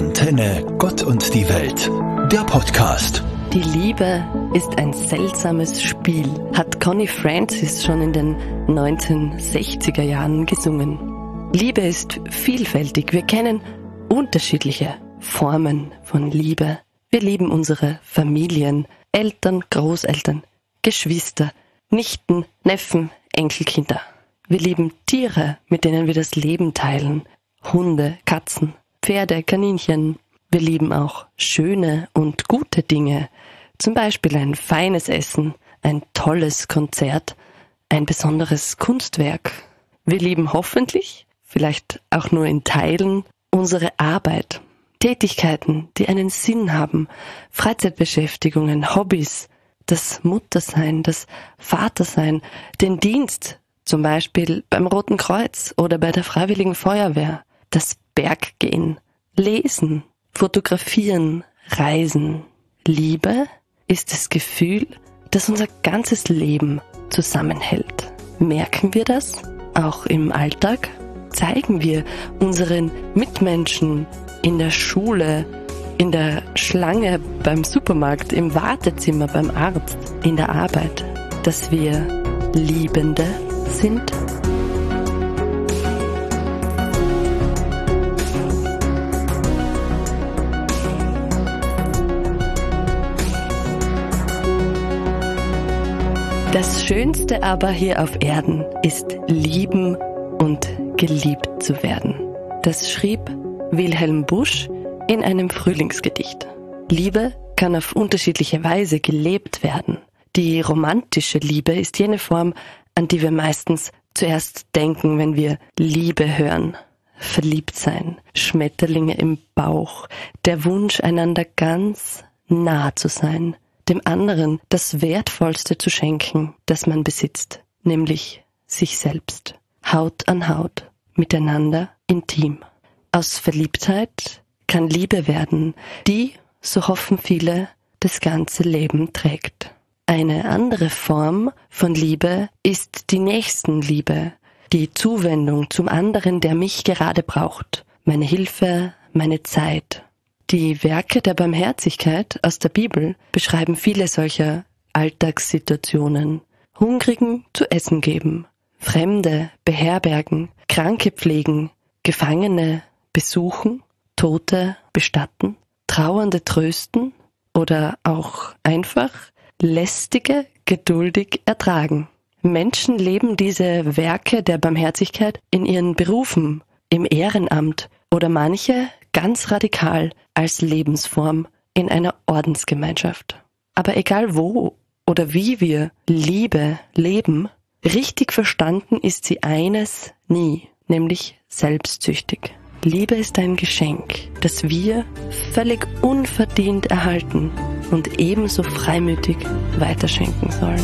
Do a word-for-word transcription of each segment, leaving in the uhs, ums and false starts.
Antenne Gott und die Welt, der Podcast. Die Liebe ist ein seltsames Spiel, hat Connie Francis schon in den neunzehnhundertsechziger Jahren gesungen. Liebe ist vielfältig. Wir kennen unterschiedliche Formen von Liebe. Wir lieben unsere Familien, Eltern, Großeltern, Geschwister, Nichten, Neffen, Enkelkinder. Wir lieben Tiere, mit denen wir das Leben teilen. Hunde, Katzen, Pferde, Kaninchen. Wir lieben auch schöne und gute Dinge. Zum Beispiel ein feines Essen, ein tolles Konzert, ein besonderes Kunstwerk. Wir lieben hoffentlich, vielleicht auch nur in Teilen, unsere Arbeit. Tätigkeiten, die einen Sinn haben, Freizeitbeschäftigungen, Hobbys, das Muttersein, das Vatersein, den Dienst, zum Beispiel beim Roten Kreuz oder bei der Freiwilligen Feuerwehr, das Berggehen, Lesen, Fotografieren, Reisen. Liebe ist das Gefühl, das unser ganzes Leben zusammenhält. Merken wir das auch im Alltag? Zeigen wir unseren Mitmenschen in der Schule, in der Schlange beim Supermarkt, im Wartezimmer beim Arzt, in der Arbeit, dass wir Liebende sind? Das Schönste aber hier auf Erden ist lieben und geliebt zu werden. Das schrieb Wilhelm Busch in einem Frühlingsgedicht. Liebe kann auf unterschiedliche Weise gelebt werden. Die romantische Liebe ist jene Form, an die wir meistens zuerst denken, wenn wir Liebe hören. Verliebt sein, Schmetterlinge im Bauch, der Wunsch, einander ganz nah zu sein, dem anderen das Wertvollste zu schenken, das man besitzt, nämlich sich selbst. Haut an Haut, miteinander intim. Aus Verliebtheit kann Liebe werden, die, so hoffen viele, das ganze Leben trägt. Eine andere Form von Liebe ist die Nächstenliebe, die Zuwendung zum anderen, der mich gerade braucht, meine Hilfe, meine Zeit. Die Werke der Barmherzigkeit aus der Bibel beschreiben viele solcher Alltagssituationen. Hungrigen zu essen geben, Fremde beherbergen, Kranke pflegen, Gefangene besuchen, Tote bestatten, Trauernde trösten oder auch einfach Lästige geduldig ertragen. Menschen leben diese Werke der Barmherzigkeit in ihren Berufen, im Ehrenamt oder manche ganz radikal als Lebensform in einer Ordensgemeinschaft. Aber egal wo oder wie wir Liebe leben, richtig verstanden ist sie eines nie, nämlich selbstsüchtig. Liebe ist ein Geschenk, das wir völlig unverdient erhalten und ebenso freimütig weiterschenken sollen.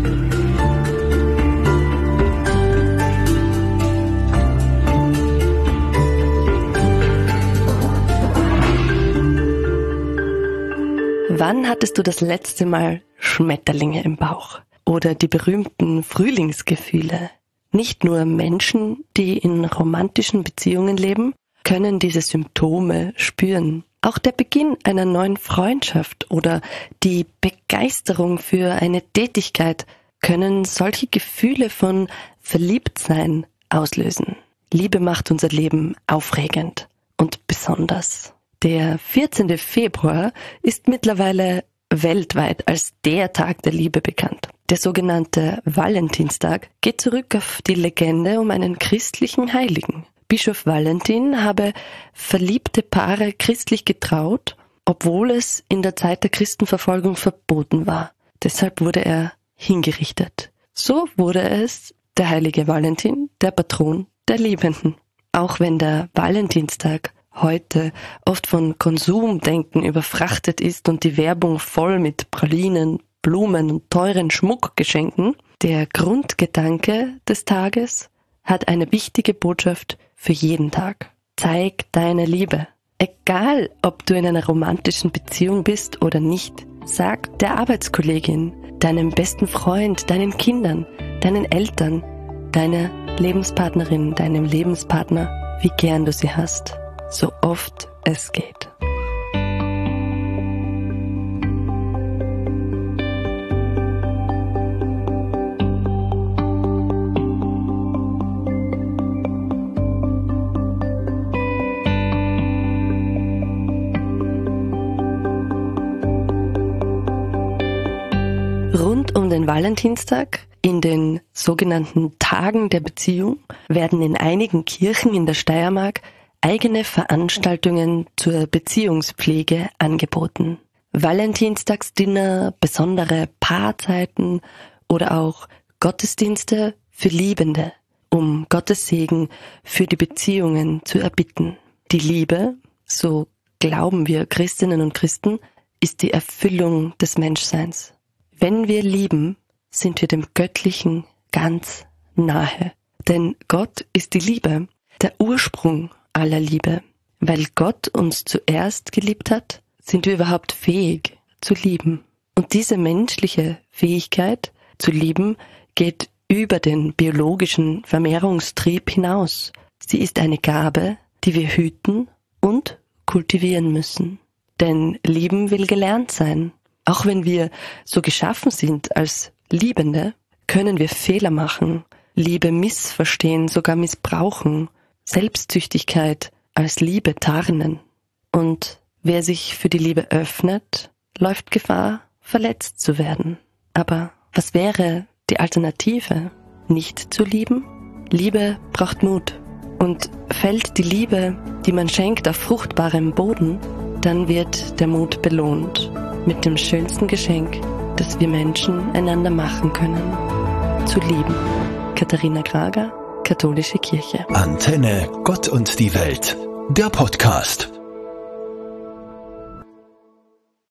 Wann hattest du das letzte Mal Schmetterlinge im Bauch oder die berühmten Frühlingsgefühle? Nicht nur Menschen, die in romantischen Beziehungen leben, können diese Symptome spüren. Auch der Beginn einer neuen Freundschaft oder die Begeisterung für eine Tätigkeit können solche Gefühle von Verliebtsein auslösen. Liebe macht unser Leben aufregend und besonders. Der vierzehnte Februar ist mittlerweile weltweit als der Tag der Liebe bekannt. Der sogenannte Valentinstag geht zurück auf die Legende um einen christlichen Heiligen. Bischof Valentin habe verliebte Paare christlich getraut, obwohl es in der Zeit der Christenverfolgung verboten war. Deshalb wurde er hingerichtet. So wurde es der heilige Valentin, der Patron der Liebenden. Auch wenn der Valentinstag heute oft von Konsumdenken überfrachtet ist und die Werbung voll mit Pralinen, Blumen und teuren Schmuckgeschenken, der Grundgedanke des Tages hat eine wichtige Botschaft für jeden Tag. Zeig deine Liebe. Egal, ob du in einer romantischen Beziehung bist oder nicht, sag der Arbeitskollegin, deinem besten Freund, deinen Kindern, deinen Eltern, deiner Lebenspartnerin, deinem Lebenspartner, wie gern du sie hast. so oft es geht. Rund um den Valentinstag, in den sogenannten Tagen der Beziehung, werden in einigen Kirchen in der Steiermark eigene Veranstaltungen zur Beziehungspflege angeboten. Valentinstagsdinner, besondere Paarzeiten oder auch Gottesdienste für Liebende, um Gottes Segen für die Beziehungen zu erbitten. Die Liebe, so glauben wir Christinnen und Christen, ist die Erfüllung des Menschseins. Wenn wir lieben, sind wir dem Göttlichen ganz nahe. Denn Gott ist die Liebe, der Ursprung aller Liebe. Weil Gott uns zuerst geliebt hat, sind wir überhaupt fähig zu lieben. Und diese menschliche Fähigkeit zu lieben geht über den biologischen Vermehrungstrieb hinaus. Sie ist eine Gabe, die wir hüten und kultivieren müssen. Denn Lieben will gelernt sein. Auch wenn wir so geschaffen sind als Liebende, können wir Fehler machen, Liebe missverstehen, sogar missbrauchen, Selbstsüchtigkeit als Liebe tarnen. Und wer sich für die Liebe öffnet, läuft Gefahr, verletzt zu werden. Aber was wäre die Alternative? Nicht zu lieben? Liebe braucht Mut. Und fällt die Liebe, die man schenkt, auf fruchtbarem Boden, dann wird der Mut belohnt. Mit dem schönsten Geschenk, das wir Menschen einander machen können, zu lieben. Katharina Grager, Katholische Kirche. Antenne Gott und die Welt, der Podcast.